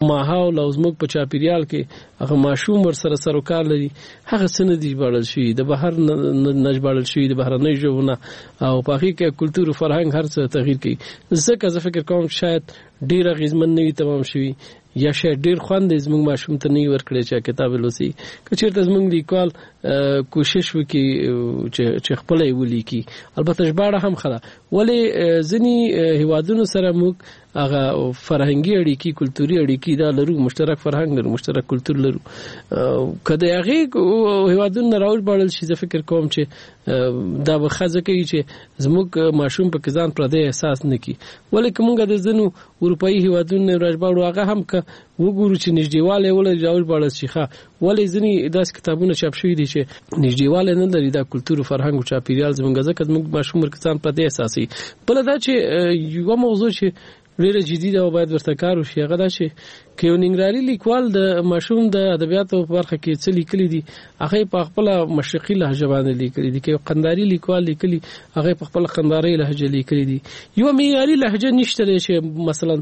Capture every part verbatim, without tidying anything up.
ماحول او زموږ په چاپیریال کې هغه ماشوم ور سره سره کار لري هغه څه نه دی ژباړل شوي د بهر نه ژباړل شوي د بهرنۍ ژبونه او په هغې کې کلتور او فرهنګ هر څه تغییر کوي. ځکه زه فکر کوم شاید ډېر اغېزمن نه وي تمام شوي یا شاید ډېر خوند یې زموږ ماشوم ته نه وي ورکړی چې کتاب لوسي. که چېرته زموږ لیکوال کوشش وکړي چې خپله یې ولیکي، البته ژباړه هم ښه ده، ولې ځینې هېوادونو سره موږ هغه فرهنګي اړیکې کلتوري اړیکې دا لرو، مشترک فرهنګ لرو، مشترک کلتور لرو. که د هغې هېوادونو نه راوژباړل شي زه فکر کوم چې دا به ښه ځکه وي چې زموږ ماشوم پکې ځان پردی احساس نه کړي. ولې که موږ د ځینو اروپایي هېوادونو نه راژباړو هغه هم که وګورو چې نږدېوالی ولري راوژباړل شي ښه، ولې ځینې داسې کتابونه چاپ شوي دي چې نږدېوالی نه لري دا کلتور او فرهنګ او چاپېریال زموږ، ځکه زموږ ماشوم ورکې ځان پردی احساسوي. بله دا چې یوه موضوع چې ډېره جدي ده او باید ورته کار وشي هغه دا چې که یو ننګرهاري لیکوال د ماشوم د ادبیاتو په برخه کې څه لیکلي دي هغه یې په خپله مشرقي لهجه باندې لیکلي دي، که یو قنداري لیکوال لیکلي هغه یې په خپله قندارۍ لهجه لیکلي دي. یوه معیاري لهجه نشته دی چې مثلا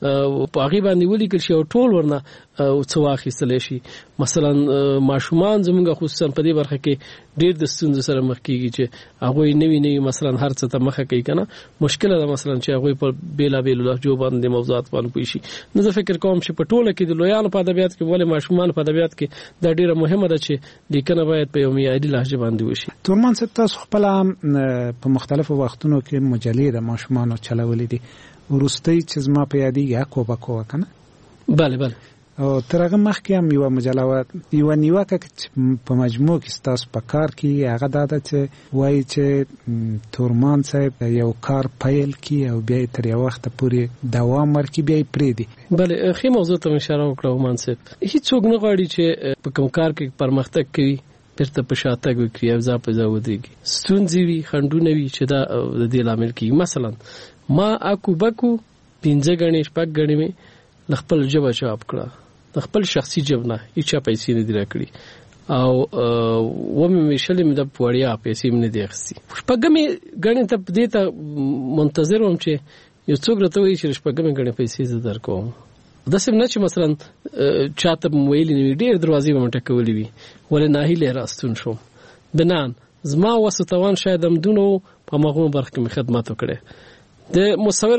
په هغې باندې ولیکل شي او ټول ورنه څه واخیستلی شي. مثلا ماشومان زموږ خصوصا په دې برخه کې ډېر د ستونزو سره مخ کېږي چې هغوی نوي نوي مثلا هر څه ته مخه کوي که نه، مشکله ده مثلا چې هغوی په بېلابېلو لهجو باندې موضوعات باندې پوه شي. نو زه فکر کوم چې په ټوله کې د لویانو په ادبیات کې ولې ماشومانو په ادبیات کې دا ډېره مهمه ده چې لیکنه باید په یو معیاري لهجه باندې وشي. تورمان صاحب تاسو خپله په مختلفو وختونو کې مجلې د ماشومانو چلولې دي، وروستۍ چې زما په یادېږي اکو بکو وه که نه؟ بله بله. او تر هغه مخکې هم یوه مجله وه، یوه نیوکه په مجموع کې ستاسو په کار کې هغه دا ده چې وایي چې تورمان صاحب یو کار پیل کړي او بیا یې تر یو وخته پورې دوام ورکړي بیا یې پرېږدي. بله ښې موضوع ته مې اشاره وکړه عمان صاحب. هېڅوک نه غواړي چې په کوم کار کې پرمختګ کوي بیرته په شاتګ وکړي او ځا په ځا ودرېږي، ستونزې وي خنډونه وي چې دا د دې لامل کېږي. مثلا ما اکو بکو پنځه ګڼې شپږ ګڼې مې له خپل ژبه چاپ کړه، د خپل شخصي جب نه هیچا پیسې نه دي راکړي، او ومې مې شلې مې د وړیا پیسې مې نه دي اخیستي. شپږمې ګڼې ته دې ته منتظر وم چې یو څوک راته وایي چې شپږمې ګڼې پیسې زه درکوم. داسې نه چې مثلا چاته مې ویلي نه وي، ډېر دروازې به مې ټکولې وي، ولې ناهیلی راستون شوم. بنان زما وسه توان شاید همدونه و، په همغومره برخه کې مې خدمت وکړی. د مصور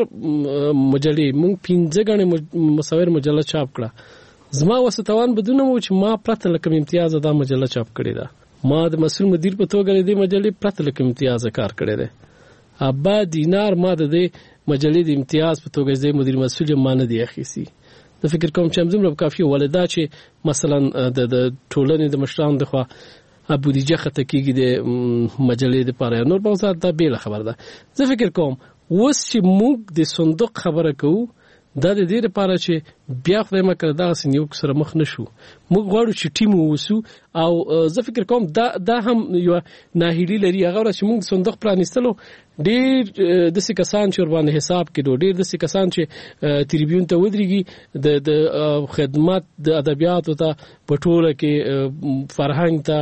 مجلې مونږ پنځه ګڼې مصور مجله چاپ کړه، زما وسه توان بدونه مو چې ما پرته له کوم امتیازه دا مجله چاپ کړې ده. ما د مسؤل مدیر په توګه د دې مجلې پرته له کوم امتیازه کار کړی دی. ابا دینار ما د دې مجلې د امتیاز په توګه د مدیر مسؤل ما نه دی اخیستی. زه فکر کوم چې همزمره کافي ولدا چې مثلا د ټولنې د مشرانو د خوا بودیجه خطه کېږي د مجلې دپاره نور موضوعات دا بېله خبره ده. زه فکر کوم اوس چې موږ د صندوق خبره کوو دا د دې لپاره چې بیا خدای مکړه دغسې نیوکو سره مخ نه شو. موږ غواړو چې ټیم ووسو، او زه فکر کوم دا دا هم یوه ناهیلي لري. هغه ورځ چې موږ صندوق پرانیستلو ډېر داسې کسان چې ورباندې حساب کړو، ډېر داسې کسان چې تریبیون ته ودرېږي د د خدمت د ادبیاتو ته په ټوله کې فرهنګ ته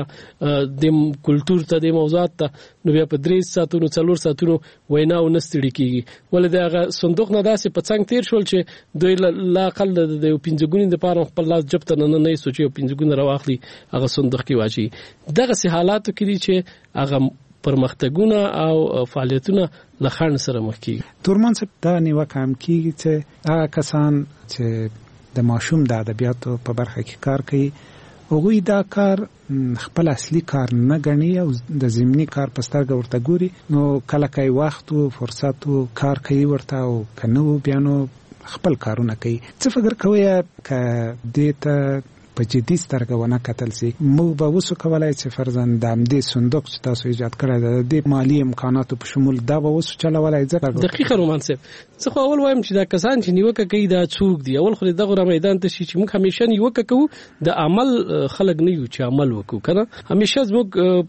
د کلتور ته د موضوعات ته، نو بیا په درې ساعتونو څلور ساعتونو ویناو نه ستړي کېږي. ولې د هغه صندوق نه داسې په څنګ تېر شول چې دوی لا اقل د یو پنځه ګونې دپاره خپل لاس جب ته نه نه سوچي یو پنځه ګونه راواخلي هغه صندوق کې واچوي. دغسې حالاتو کې دي چې هغه پرمختګونه او فعالیتونه له خنډ سره مخ کېږي. تورمان صاحب دا نیوکه هم کېږي چې هغه کسان چې د ماشوم د ادبیاتو په برخه کې کار کوي هغوی دا کار خپل اصلي کار نه ګڼي او د ضمني کار په سترګه ورته ګوري، نو کله که وخت و فرصت و کار کوي ورته او که نه و بیا نو خپل کارونه کوي. څه فکر کوئ که دې ته په جدي سترګه ونه کتل سي، موږ به اوسو کولای چې فرضاً د همدې صندوق چې تاسو ایجاد کړی دی د دې مالي امکاناتو په شمول دا به اوسو چلولی؟ دقیقه رومان صاحب، زه خو اول وایم چې دا کسان چې نیوکه کوي دا څوک دي؟ اول خو دغه را میدان ته شي چې موږ همیشه نیوکه کوو د عمل خلک نه یو چې عمل وکړو که نه. همیشه زموږ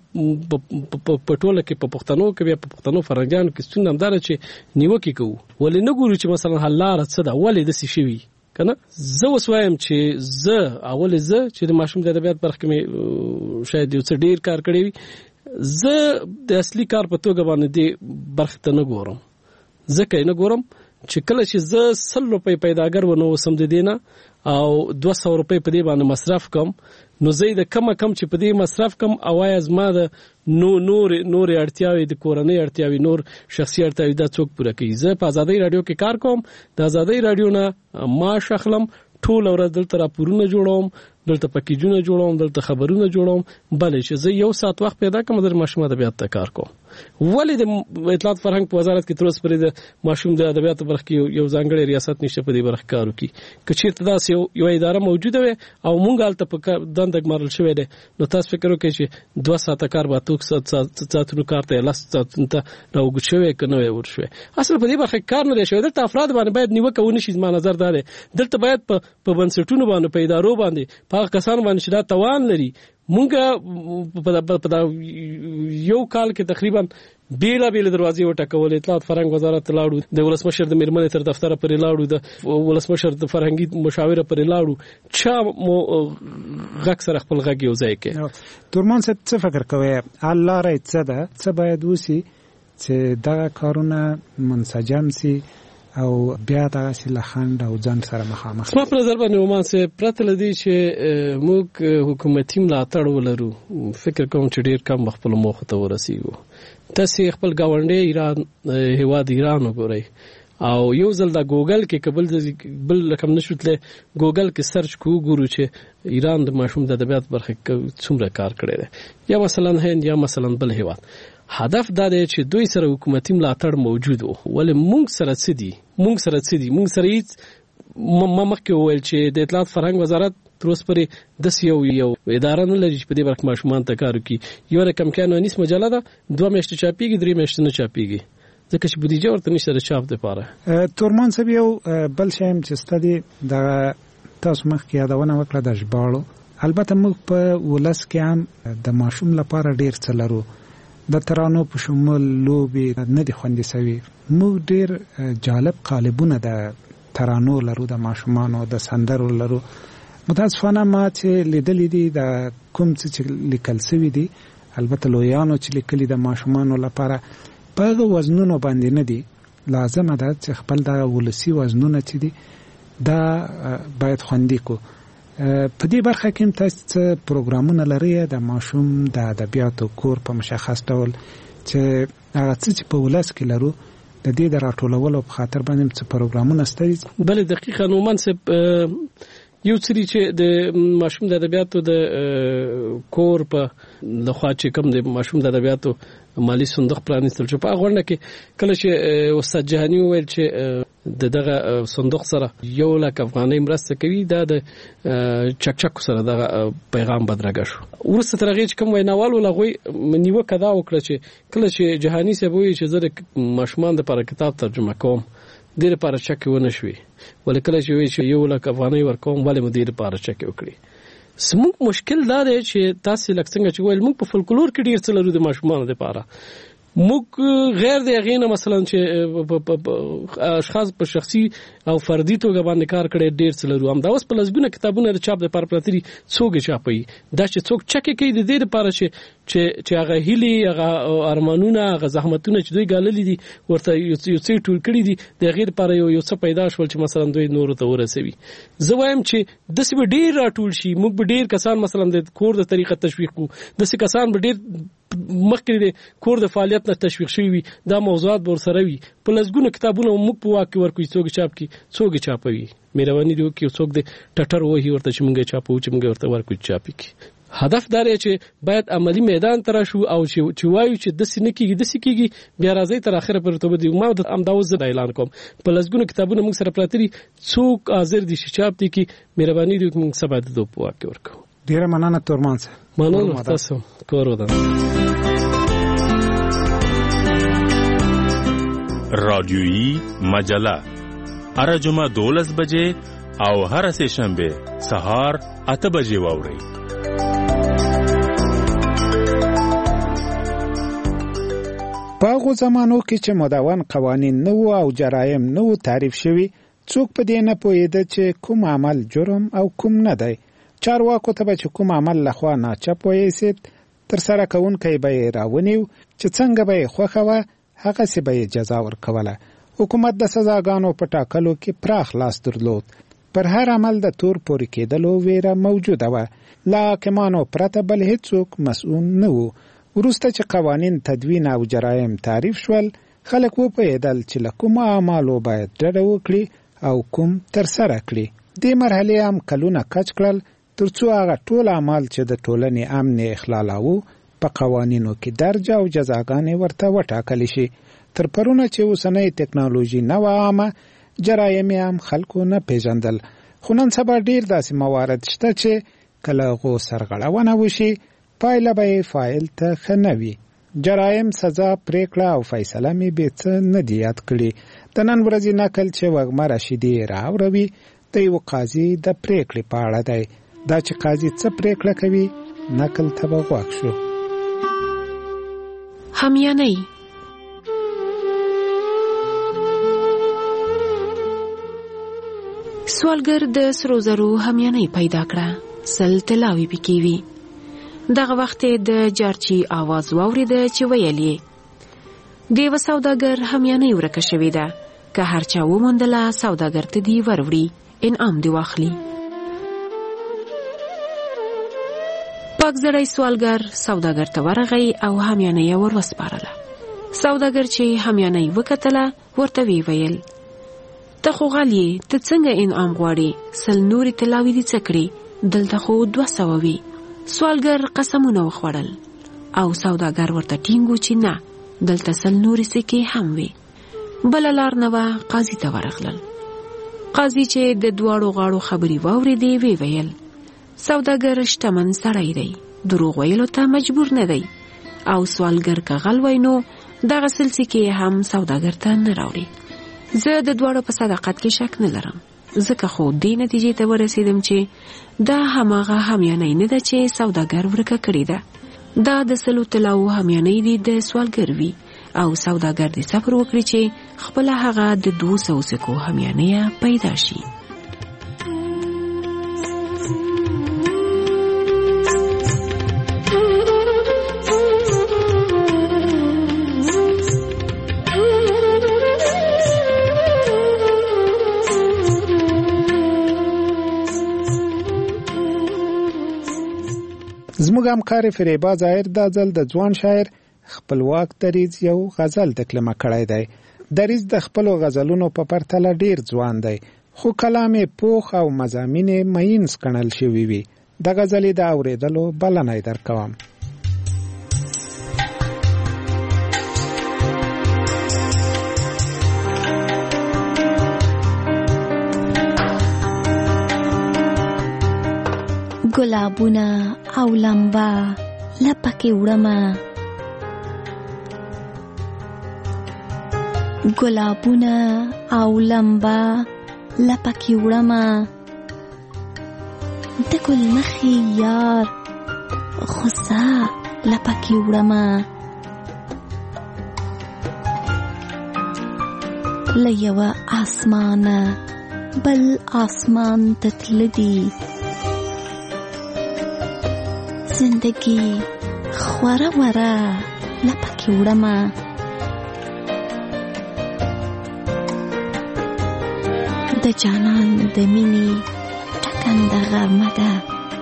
په ټوله کې په پښتنو کې بیا په پښتنو فرهنګیانو کې ستونزه همدا ده چې نیوکې کوو، ولې نه ګورو چې مثلا حل لاره څه ده، ولې داسې شوي کنه. زه اوس وایم چې زه اول زه چې د ماشوم د ادبیات برخه کې مې شاید یو څه ډېر کار کړی وي، زه د اصلي کار په توګه باندې دې برخې ته نه ګورم. ځکه یې نه ګورم چې کله چې زه سل روپۍ پیداګر ونه اوسم د دې نه، او دوه سوه روپۍ په دې باندې مصرف کم نو زه د کم کم چې په دې مصرف کم اواز ما د نو نور نور اړتیاوي د کورنۍ اړتیاوي نور شخصي اړتیاوي دا څوک پوره کوي. زه په ازادي رادیو کې کار کوم، د ازادي رادیو نه معاش اخلم، ټول ورځ دلته راپورونه جوړوم، دلته پکیجونه جوړوم، دلته خبرونه جوړوم، بلې چې زه یو ساعت وخت پیدا کوم د ماشوم ادبیات ته کار کوم. ولې د اطلاعات فرهنګ په وزارت کې تر اوسه پورې د ماشوم د ادبیاتو برخه کې یو ځانګړی ریاست نشته په دې برخه کار وکړي؟ که چیرته داسې یو یو اداره موجوده وي او مونږ هلته په دنده ګمارل شوی دی نو تاسو فکر وکړئ چې دوه ساعته کار به اتو ساعتونو کار ته لس ساعتونو ته راوګد شوی که نه وی ورشوی. اصل په دې برخه کې کار نه دی شوی. دلته افراد باندې باید نیوکه ونه شي. زما نظر دا دی دلته باید په بنسټونو باندې په ادارو باندې په هغه کسانو باندې چې دا توان لري. مونږ په یو کال کې تقریبا بیلا بیل دروازې وټکول. اطلاعات فرهنګ وزارت لاړو، د ولسمشر د میرمنې تر دفتر پرې لاړو، د ولسمشر د فرهنګي مشاوره پرې لاړو، چا مو غږ سره خپل غږ یو ځای کې. تورمان صاحب څه فکر کوي الله راي څه ده څه باید وسی چې دا کارونه منسجم سي او بیا دا سلخند او ځان سره مخامخ؟ ما پر نظر باندې ومان سه پرته لدی چې موږ حکومتي ملاتړ ولرو، فکر کوم چې ډیر کم خپل موخه ته ورسیږو. تاسو خپل گاونډي ایران هیواد ایران وګورئ او یو ځل د ګوګل کې قبل بل رقم نشوتله ګوګل کې سرچ کو ګورو چې ایران د ماشوم د ادبیات برخه څومره کار کړی دی، یا مثلا هند یا مثلا بل هیواد. هدف دا دی چې دوی سره حکومتي ملاتړ موجود وو. ولې مونږ سره څه دي مونږ سره څه دي مونږ سره هیڅ ما مخکې وویل چې د اطلاعات فرهنګ وزارت تر اوسه پورې داسې یو یو اداره نه لري چې په دې برخه ماشومان ته کار وکړي. یو رقم کانونیس مجله ده، دوه میاشتې چاپیږي، درې میاشتې نه چاپیږي ځکه چې بودیجه ورته نشته د چاپ دپاره. تورمان صاحب یو بل شی هم چې ستا دی د تاسو مخکې یادونه وکړه د ژباړو. البته موږ په ولس کې هم د ماشوم لپاره ډیر څه لرو، د ترانو په شمول لوبې نه دي خوندي سوي. موږ ډیر جالب قالبونه د ترانو لرو، د ماشومانو د سندرو لرو. متاسفانه ما چې لیدلې دي د کوم څه چې لیکل سوي دي، البته لویانو چې لیکلي د ماشومانو لپاره په هغه وزنونو باندې نه دي. لازمه ده چې خپل د ولسي وزنونه چې دي دا باید خوندي کو. په دې برخه کې هم تاسو څه پروګرامونه لرئ د ماشوم د ادبیاتو کور په مشخص ډول چې هغه څه چې په ولس کې لرو د دې د راټولولو په خاطر باندې څه پروګرامونه شته؟ بله دقیقاً نومان صاحب یو څری چې د ماشوم د ادبیاتو د کور په لخوا چې کوم د ماشوم د ادبیاتو مالی صندوق پرانیستل شو، په هغه غونډه کې کله چې استاد جهاني وویل چې د دغه صندوق سره یو لک افغانۍ مرسته کوي، دا د چک چک سره دغه پیغام بدرګه شو. ورسته تر هغې چې کوم ویناوال ول هغوی نیوکه دا وکړه چې کله چې جهاني صاحب وایي چې زه د ماشومان دپاره کتاب ترجمه کوم دې لپاره چک ونه شوي، ولې کله چې وایي چې یو لک افغانۍ ورکوم ولې مو دې لپاره چک وکړي. زموږ مشکل دا دی چې تاسې لکه څنګه چې ویل موږ په فولکلور کې ډېر څه لرو د ماشومانو دپاره. موږ غیر د هغې نه مثلا چې اشخاص په شخصي او فردي توګه باندې کار کړی ډېر څه لرو. همدا اوس په لسګونه کتابونه د چاپ دپاره پراته دي، څوک یې چاپوي. دا چې څوک چکې کوي د دې دپاره چې چې هغه هیلې، هغه ارمانونه، هغه زحمتونه چې دوی ګاللي دي ورته یو څه ټول کړي دي، د هغې دپاره یو یو څه پیدا شول چې مثلا دوی نورو ته ورسوي. زه وایم چې داسې به ډېر راټول شي، موږ به ډېر کسان مثلا د کور د طریقه تشویق کړو، داسې کسان به ډېر مخکې د کور د فعالیت نه تشویق شوي وي، دا موضوعات به ورسره وي. په لسګونه کتابونه موږ په واک کې ورکوي، څوک یې چاپ کړي، څوک یې چاپوي. مهرباني دې وکړي څوک د ټټر وهي ورته چې موږ یې چاپوو، چې موږ یې ورته ورکوي چې چاپ کړي. هدف دا دی چې باید عملی میدان ته راشو او چې وایو چې داسې نه کېږي داسې کېږي، بیا راځئ تر اخره پورې توبه دي. ما همدا اوس زه اعلان کوم په لسګونه کتابونه موږ سره پراته دي، څوک حاضر دي چې چاپ دي کړي، مهرباني دې وکړي موږ سبا د دوی په واک کې ورکوو. ډېره مننه تورمان صاحب. مننه تاسو. کور ودان. رادیویی مجله هر جمعه دولس بجې او هر سه شنبه سهار اته بجې واورئ. په هغو زمانو کې چې مدون قوانین نه وو او جرایم نه وو تعریف شوي، څوک په دې نه پوهېده چې کوم عمل جرم او کوم نه دی. چارواکو ته به چې کوم عمل لخوا ناچپ وایسید، ترسره کوونکی به یې راونیو، چې څنګه به یې خوښه وه هغسې به یې جزا ورکوله. حکومت د سزاګانو په ټاکلو کې پراخ لاس درلود. پر هر عمل د تور پورې کېدلو ویره موجوده وه. له حاکمانو پرته بل هیڅوک مسؤل نه و. وروسته چې قوانین تدوین او جرایم تعریف شول، خلک وپوهېدل چې له کومو اعمالو باید ډډه وکړي او کوم ترسره کړي. دې مرحلې هم کلونه کچ کړل تر څو هغه ټول اعمال چې د ټولنې امن اخلالاوه په قوانینو کې درج او جزاګانې ورته وټاکل شي. تر پرونه چې اوسنۍ ټکنالوژي نه وه عامه، جرایم هم خلکو نه پیژندل. خو نن سبا ډېر داسې موارد شته چې کله هغو سرغړونه وشي، پایله به یې فاعل ته ښه نه وي. جرایم سزا، پریکړه او فیصله مې بې څه نه دي یاد کړي. د نن ورځې نقل چې وږمه رشیدي راوروي د یو قاضي د پریکړې په اړه دی. دا چې قاضي څه پریکړه کوي، نقل ته به غوږ شو. همیانۍ سوالګر د سرو زرو همیانۍ پیدا کړه. سل طلاوې پکې وي. دغه وخت د جارچي आवाज واورېده چې ویل یې د یوه سوداګر همیانۍ ورکه شوې ده، که هر چا وموندله سوداګر ته دې وروړي، انعام دې واخلي. پاک زړی سوالګر سوداګر ته ورغی او همیانۍ یې ور وسپارله. سوداګر چې همیانۍ وکتله ورته وی ویل ته خو غل یې، ته څنګه انعام غواړې؟ سل نورې طلاوې دې څه کړې؟ دلته خو دوه سوه وي. سوالګر قسمونه وخوړل او سوداګر ورته ټینګو چې نه، دلته سل نورې سکې هم وي. بله لار نه وه، قاضي ته ورغلل. قاضي چې د دواړو غاړو خبرې واورېدې وی ویل سوداګر شتمن سړی دی، دروغ ویلو ته مجبور نه دی، او سوالګر که غل وای نو دغه سل سکې هم سوداګر ته نه راوړي. زه د دواړو په صداقت کې شک نه لرم، ځکه خو دې نتیجې ته ورسېدم چې دا هماغه همیانۍ نه ده چې سوداګر ورکه کړې ده. دا د سلو طلاوو همیانۍ دي د سوالګر وي، او سوداګر دې صبر وکړي چې خپله هغه د دوه سوو سکو همیانۍ پیدا شي. زموږ همکار فریبا ظاهر دا ځل د ځوان شاعر خپلواک دریځ یو غزل تکلمه کړی دی. دریځ د خپلو غزلونو په پرتله ډیر ځوان دی، خو کلام یې پوخ او مضامین یې مینځ ګڼل شوي وي. د غزلې د اورېدلو بلنه یې درکوم. ګلابونه او لمبا لپکې وړمه، ګلابونه او لمبا لپکې وړمه، د ګل مخې یار خوسا لپکې وړمه، له یوه اسمانه بل اسمان ته تللي زندگی خوره وره لپکې وړمه، د جانان د مینې ټکنده غرمه ده،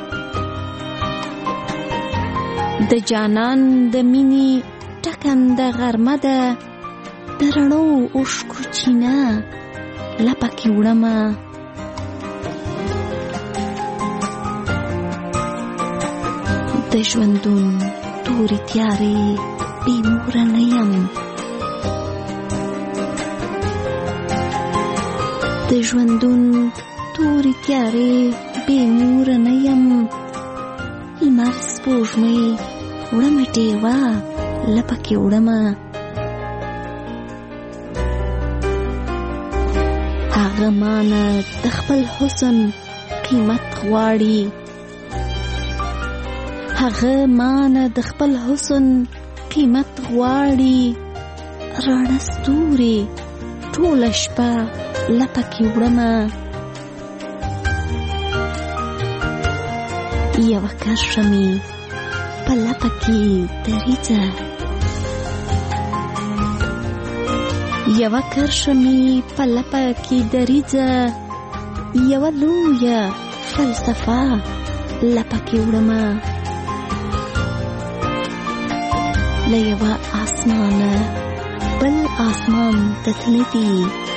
د جانان د مینې ټکنده غرمه ده، د رڼو اوښکو چینه لپکې وړمه، د ژوندون تورې تیارې بې موره نه یم، د ژوندون تورې تیارې بې موره نه یم، لمر سپوږمۍ وړمه ډېوه لپکې وړمه، هغه مانه د خپل حسن قیمت غواړي، هغه مانه د خپل حسن قیمت غواړي، راڼه ستوري ټوله شپه لپکې وړمه، یوه کرښه مې په لپه کې دریځه، یوه کرښه مې په لپه کې دریځه، یوه لویه فلسفه لپکې وړمه له یوه اسمانه بل اسمان ته تللي دي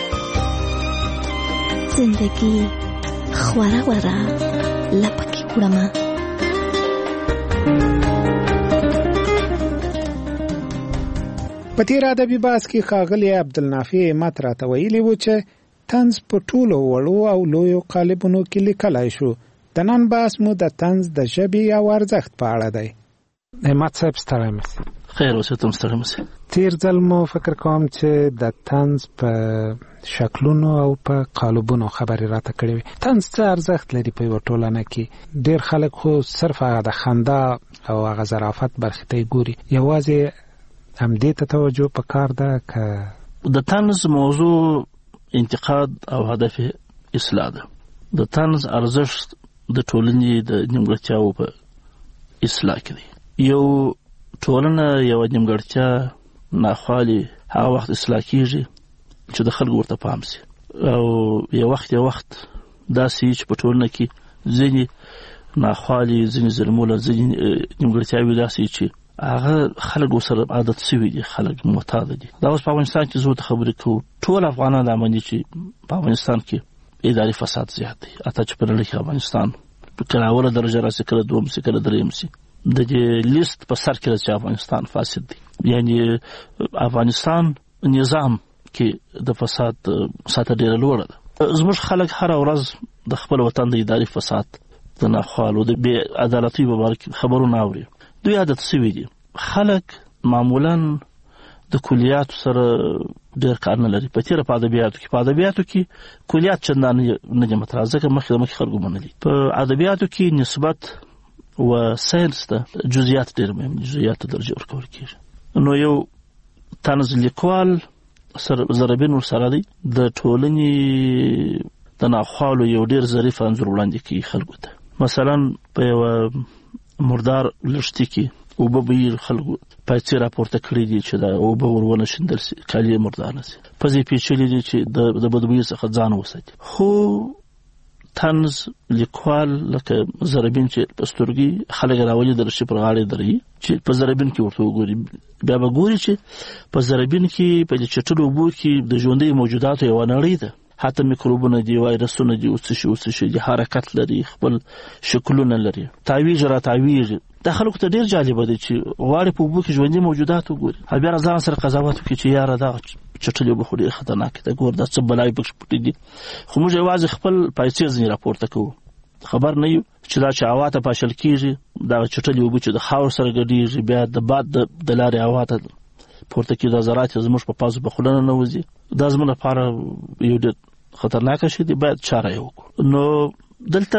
زندګي خوره وره لپکې وړمه. په تیر ادبي بحث کې ښاغلي عبدالنافع مت راته ویلي و چې طنز په ټولو وړو او لویو قالبونو کې لیکلی شو. د نن بحث مو د طنز د ژبې او ارزښت په اړه دی. همت صاحب ستړی مسی. خیر اوسه تم ستړی مسی. تیر ځل مو فکر کوم چې د طنز په شکلونو او په قالبونو خبرې راته کړې وي. طنز څه ارزښت لري په یوه ټولنه کې؟ ډېر خلک خو صرف هغه د خندا او هغه ظرافت برخې ته یې ګوري. یوازې همدې ته توجه پکار ده که د طنز موضوع انتقاد او هدف اصلاح ده. د طنز ارزښت د ټولنې د نیمګړتیاو په اصلاح کې دی. یو ټولنه یو نیمګړتیا ناخوالي هغه وخت اصلاح کیږي چې د خلکو ورته پام شي، او یو وخت یو وخت داسې چې په ټولنه کې ځینې ناخوالي، ځینې ظلمونه، ځینې نیمګړتیاوې داسې چې هغه خلک ورسره عادت شوي دي، خلک معتاد دي. دا اوس په افغانستان کې زه ته خبرې کوم، ټول افغانان دا مانی چې په افغانستان کې اداري فساد زیات دی. اته چې په نړۍ کې افغانستان په کلاوله درجه راسي، کله دوم سي کله دریم سي، د دې لیست په سر کې راځي افغانستان فاسد دی. یعنی افغانستان نظام کې د فساد سطح ډیره لوړه ده. زموږ خلک هر ورځ د خپل وطن د اداري فساد، د ناخوالو، د بې عدالتۍ په اړه خبرونه اوري. دوی عادت شوي دي. خلک معمولا د کلیاتو سره ډېر کار نه لري. په تېره په ادبیاتو کې په ادبیاتو کې کلیات چندان نه دي مطرح، ځکه مخکې د مخکې خلکو منلي. په ادبیاتو کې نسبت و ساینس ته جزئیات ډېر مهم دي، جزئیاتو درجه ورکول کېږي. نو یو طنز لیکوال سره ضربین ورسره دی، د ټولنې د ناخوالو یو ډېر ظریف انځور وړاندې کوي خلکو ته. مثلا په یوه مردار لښتي کې اوبه بهیر، خلکو پایڅې راپورته کړي دي چې دا اوبه ور ونه شیندل شي، کالي مردار نه شي، پزې پیچلي دي چې د بدبویۍ څخه ځان وساتي. خو طنز لیکوال لکه ضربین چې په سترګې خلک راولي درشي پر غاړې دري چې په ضربین کې ورته وګوري، بیا به ګوري چې په ضربین کې په دې چټلو اوبو کې د ژوندۍ موجوداتو یوه نړۍ ده. حتی میکروبونه دي، وایرسونه دي، اوس شي اوس شي دي، حرکت لري، خپل شکلونه لري، تاویج را تاویج. دا خلکو ته ډیر جالبه دي چې غواړي په اوبو کې ژوندۍ موجودات وګوري. بیا ځان سره قضاوت وکړي چې یاره دا چټلې اوبه خو ډېر خطرناک دي، ګور دا څه بلای پکې پټې دي. خو موږ یوازې خپل پیسې ځنې راپورته کوو، خبر نه یو چې دا چې هوا ته پاشل کېږي، دا چټلې اوبه چې د خاور سره ګډېږي، بیا د باد د لارې هوا ته پورته کېږي، دا ذرات زموږ په پازو په خوله ننوځي. دا زموږ لپاره یو ډېر خطرناکه شی دی، باید چاره یې وکړو. نو دلته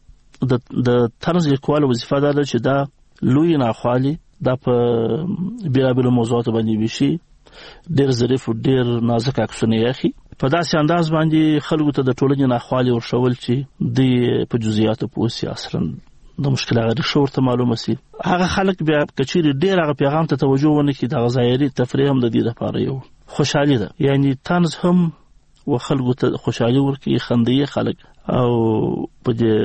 د د طنز لیکوالو وظیفه دا ده چې دا لوی ناخوالي دا په بیلابیلو موضوعاتو باندې ویشي، ډېر ظریف او ډېر نازک عکسونه یې اخلي، په داسې انداز باندې خلکو ته د ټولنې ناخوالي ورښول چې دوی په جزئیاتو پوه شي، اصلا د مشکل هغه ریښه ورته معلومه شي. هغه خلک بیا که چیرې ډېر هغه پیغام ته توجه ونه کړي، دغه ظاهري تفریح هم د دې لپاره یو خوشحالي ده. یعنی طنز هم و خلکو ته خوشحالي ورکوي، خندوي خلک، او په دې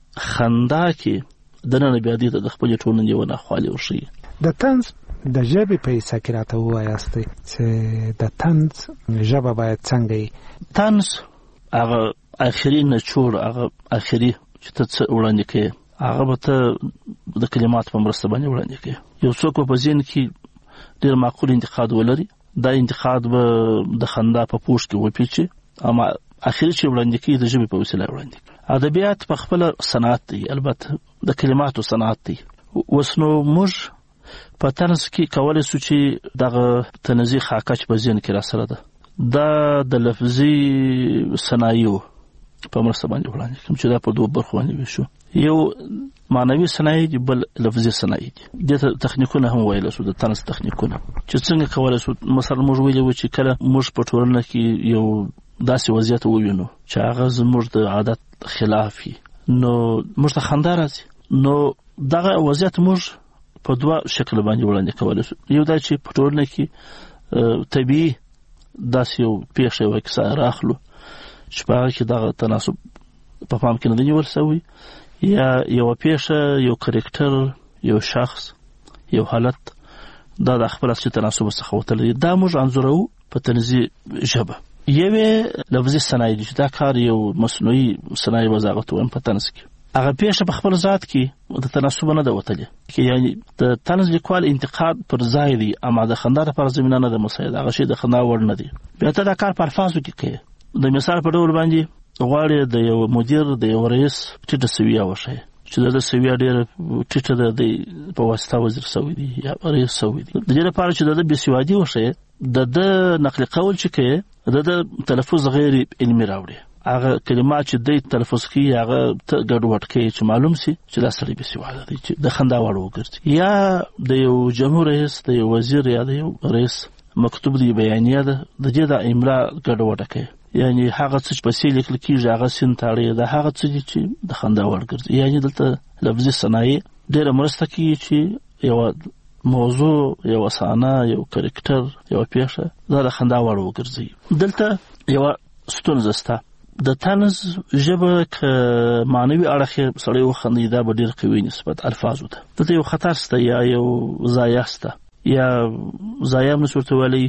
خندا کې دننه بیا دې ته د خپلې ټولنې یوه ناخوالي ورښیي. د طنز د ژبې په حصه کې راته ووایاستئ چې د طنز ژبه باید څنګه وي؟ طنز هغه اخري نچوړ، هغه اخري چې ته څه وړاندې کوې، هغه به ته د کلماتو په مرسته باندې وړاندې کوې. یو څوک به په ذهن کې ډېر معقول انتقاد ولري، دا انتقاد به د خندا په پوښ کې وپیچي، اما اخري چې وړاندې کوي د ژبې په وسیله وړاندې کوي. ادبیات په خپله صنعت دی، البته د کلماتو صنعت دی. اوس نو موږ په طنز کې کولی شو چې دغه تنزي خاکه چې په ذهن کې را سره ده، دا د لفظي صنایعو په مرسته باندې وړاندې کوم چې دا په دوه برخو باندې ویشو. یو معنوي صنایع دي، بل لفظي صنایع دي. دې ته تخنیکونه هم ویلی شو، د طنز تخنیکونه چې څنګه کولی شو. مثلا موږ ویلي وو چې کله موږ په ټولنه کې یو داسې وضعیت ووینو چې هغه زموږ د عادت خلاف وي، نو موږ ته خندا راځي. نو دغه وضعیت موږ په دوه شکل باندې وړاندې کولی شو. یو دا چې په ټولنه کې طبیعي داسې یو پېښه یوه کیسه راخلو چې په هغه کې دغه تناسب په پام کې نه دی نیول شوی، یا یو پیښه، یو کرکټر، یو شخص، یو حالت دا د خپل اصلي تناسب څخه وتلی. دا موږ انځورو په طنزي ژبه. یوې لفظي صنایع دي چې دا کار یو مصنوعي صنایع وضاحت وایم په طنز کې. هغه پیښه په خپل ذات کې د تناسب نه ده وتلی، یعنی د طنز لیکوال انتقاد پر ځای دی، اما د خندا لپاره زمینه نه ده مساعد، هغه شی د خندا وړ نه دی. بیا ته دا کار په الفاظو کې کوي. د مثال په ډول باندې غواړي د یو مدیر، د یو رئیس ټیټه سویه وښایي چې د سویه ډېره ټیټه ده، د په واسطه وزیر سوی دی یا رئیس سوی دی. د دې لپاره چې د بېسوادي وښایي، د د نقل قول چې کوي د د تلفظ غیر علمي راوړي، هغه کلمات چې د تلفظ کوي هغه ګډوډ کوي چې معلوم سي چې دا سړی بېسواده دی، چې د خندا وړ وګرځي. یا د یو جمهور رئیس، د یو وزیر یا د یو رئیس مکتوب دی بیانیه ده، د دې د املا ګډوډه کوي، یعنی هغه څه چې په سې لیکل کېږي هغه سین تاړي، د هغه څه چې د خندا وړ ګرځي. یعنی دلته لفظي صنایع ډېره مرسته کوي چې یو موضوع، یو افسانه، یو کرکټر، یو پیښه دا د خندا وړ وګرځي. دلته یو ستونزه شته. د طنز ژبه که معنوي اړخ یې سړی وخندي دا به ډېر قوي نسبت الفاظو ته. دلته یو خطر شته یا یو ضایع شته، یا ضایع هم نشو ورته ویلی،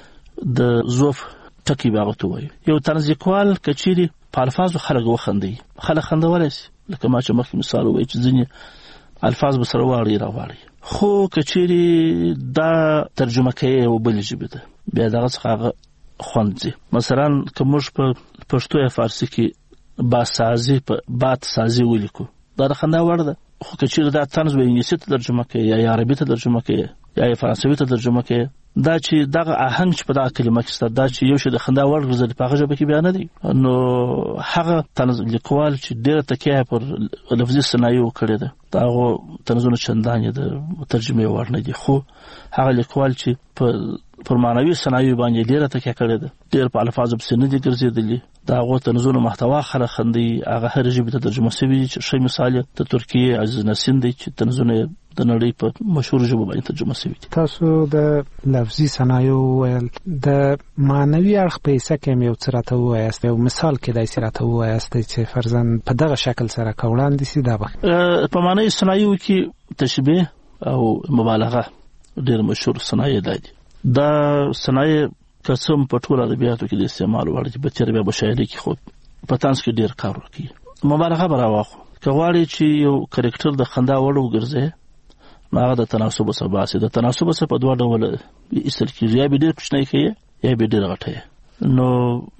د ضعف ټکي به هغه ته وایي. یو طنز لیکوال که چیرې په الفاظو خلک وخندي، خلک خندولی شي، لکه ما چې مخکې مثال ووایي چې ځینې الفاظ به سره واړي راواړي. خو که چیرې دا ترجمه کوي یو بلې ژبې ته، بیا دغه څخه هغه خوند ځي. مثلا که موږ په پښتو یا فارسي کې باسازي په بات سازي ولیکو، دا د خندا وړ ده. خو که چیرې دا طنز به انګلیسي ته ترجمه کوي یا عربي ته ترجمه کوي یا فرانسوي ته ترجمه کوي، دا چې دغه آهنګ چې په دغه کلمه کې شته، دا چې یو شی د خندا وړ ګرځي په هغه ژبه کې بیا نه دی. نو هغه طنز لیکوال چې ډېره تکیه پر لفظي صنایعو کړې ده، د هغو طنزونه چندانې د ترجمې وړ نه دي. خو هغه لیکوال چې په پر معنوي صنایعو باندې ډېره تکیه کړې ده، ډېر په الفاظو پسې نه دي ګرځېدلي، د هغو طنزونو محتوا خلک خندي، هغه هرې ژبې ته ترجمه شوي دي. چې ښه مثال یې د ترکیې عزیز نسیم دی چې طنزونه د نړۍ په مشهور ژبو باندې ترجمه شوي دي. تاسو د لفظي صنایعو ویل، د معنوي اړخ په حصه کې یو څه راته ووایاست، یو مثال کېدای شي راته ووایاست چې فرضاً په دغه شکل سره که وړاندې شي. دا به په معنوي صنایعو کې تشبیه او مبالغه ډېر مشهور صنایع دي. دا صنایع قسم په ټول ادبیاتو کې د استعمال وړ دي، په تیر بیا په شاعري کې خو په طنز کې ډېر کار کوي. مبالغه به راواخلو، که غواړي چې یو کرکټر د خندا وړ وګرځي، نو هغه د تناسب څخه باسي. د تناسب څخه په دوه ډول ایستل کېږي، یا به ډېر کوچنی کوي یا به ډېر غټه. نو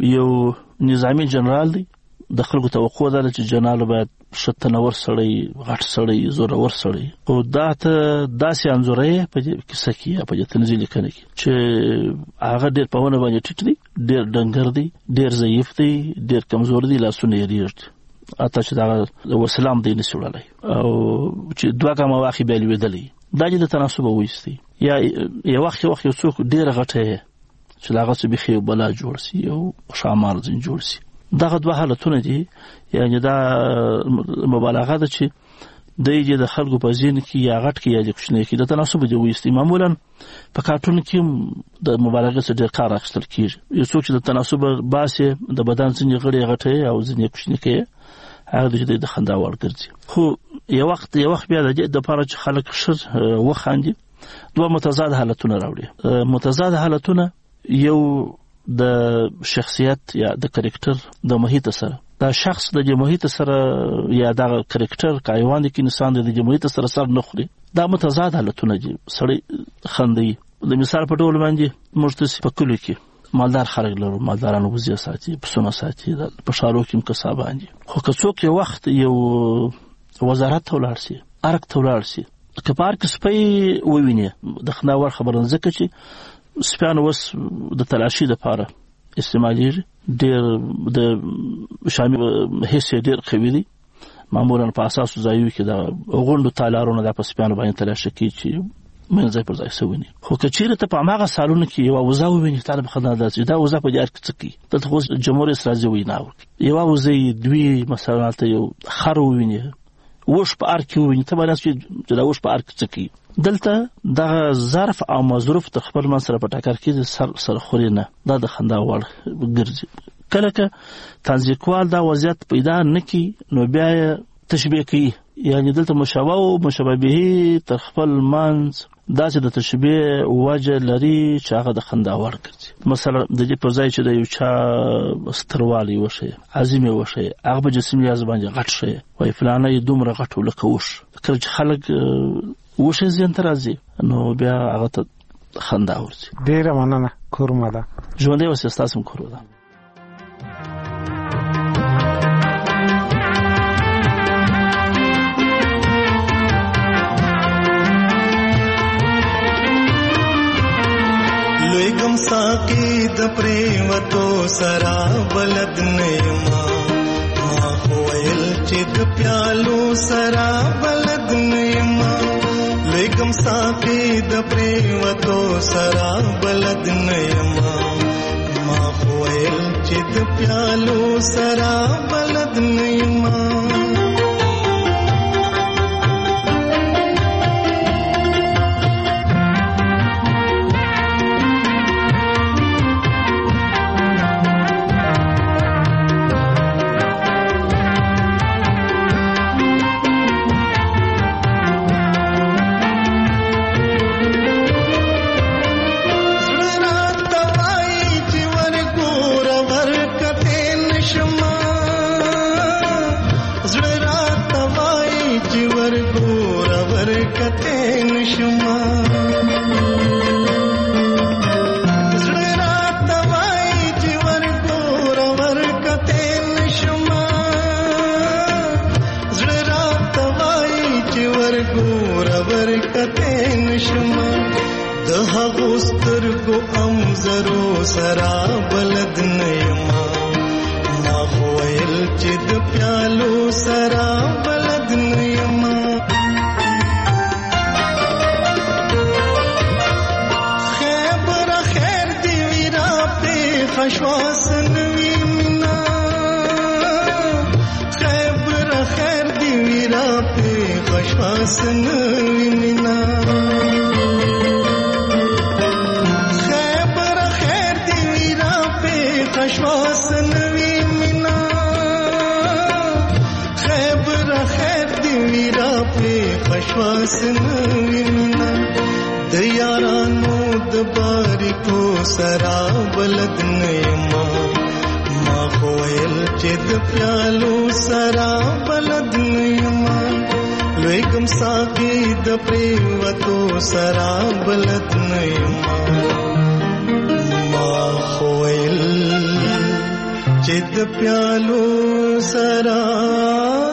یو نظامي جنرال دی، د خلکو توقع ده چې جنرال باید ښه تنور سړی، غټ سړی، زورور سړی. خو دا ته داسې انځورې په کیسه کې یا په طنزي لیکنه کې چې هغه ډېر په ونه باندې ټیټ دی، ډېر ډنګر دی، ډېر ضعیف دی، ډېر کمزور دی، لاسونه یې ریږدي، اته چې دا وسلام دی نشي وړلی، او چې دوه ګامه واخې بیا لوېدلی. دا چې د تناسب وایستی. یا یو وخت یو وخت یو څوک ډېره غټه چې د هغه څه بیخي یو بلا جوړ سي، یو ښامار ځین جوړ سي. دغه دوه حالتونه دي. یعنی دا مبالغه ده چې دی چې د خلکو په ذهن کې یا غټ کې یا د کوچنی کې د تناسب دی وایستی. معمولا په کارټون کې د مبالغه څخه ډېر کار اخیستل کېږي. یو څوک چې د تناسب باسي، د بدن ځینې غړي غټه او ځینې کوچنی کوي، هغه د خندا وړ ګرځي. خو یو وخت یو وخت بیا د دې لپاره چې خلک ښه وخاندي، دوه متضاد حالتونه راوړي. متضاد حالتونه یو د شخصیت یا د کرکټر د محیط سره، دا شخص د محیط سره یا د کرکټر کایوان کې انسان د محیط سره سر نه خوري، دا متضاد حالتونه دي. سړی خندي. د مثال په ډول باندې موږ ته په کلو کې مالدار خلک لرو، مالدارانو وزې ساتي، پسونه ساتي، په ښارو کې هم کسابان دي. خو که څوک یو وخت یو وزارت ته ولاړ شي، ارګ ته ولاړ شي، که په ارګ سپی وویني، د خندا وړ خبره نه، ځکه چې سپیان اوس د تلاشي دپاره استعمالیږي، ډېر د شامي حس یې ډېر قوي دي. معمولا په اساسو ځایو کې د غونډو تالارونه دا په سپیانو باندې تلاشي کوي چې منځای پر ځای سوي نه. خو که چیرې ته په هماغه سالونه کې یوه وزه وویني، تا به خندا درځي، دا وزه په دې ارګ کې څه کوي؟ دلته خو جمهور رئیس راځي وینا وکړي. یوه وزه دوی مثلا هلته یو خر وویني، اوښ په ارګ کې وویني، ته به ناست چې دا اوښ په ارګ کې څه کوي؟ دلته دغه ظرف او مظروف د خپل من سره په ټکر کې سر سره خوري نه، دا د خندا وړ ګرځي. کله که تنظیقوال دا وضعیت پیدا نکي نو بیا یې تشبیه کوي، یعنی دلته مشابه او مشابه به تر خپل منځ داسې د تشبیه وجه لري چې هغه د خندا وړ ګرځي. مثلا د دې په ځای چې د یو چا ستروالی وشي، عظیم وشي، هغه په جسم لیاز باندې غټ شي، وای فلانه یې دومره غټ لکه وش. کله چې خلک وشه ځین تر راځي نو بیا هغه ته خندا ورځي. ډیره مننه کورمه ده. ژوندې اوسې، ستاسو هم کور ده. لویګم ساقي د پریوتو سرا بلد نیما، ما خویل چې د پیالو سرا بلد نیما. لویګم ساقي د پریوتو سرا بلد نیما، ما خویل چې د پیالو سرا بلد نیما. چې د پیالو سرا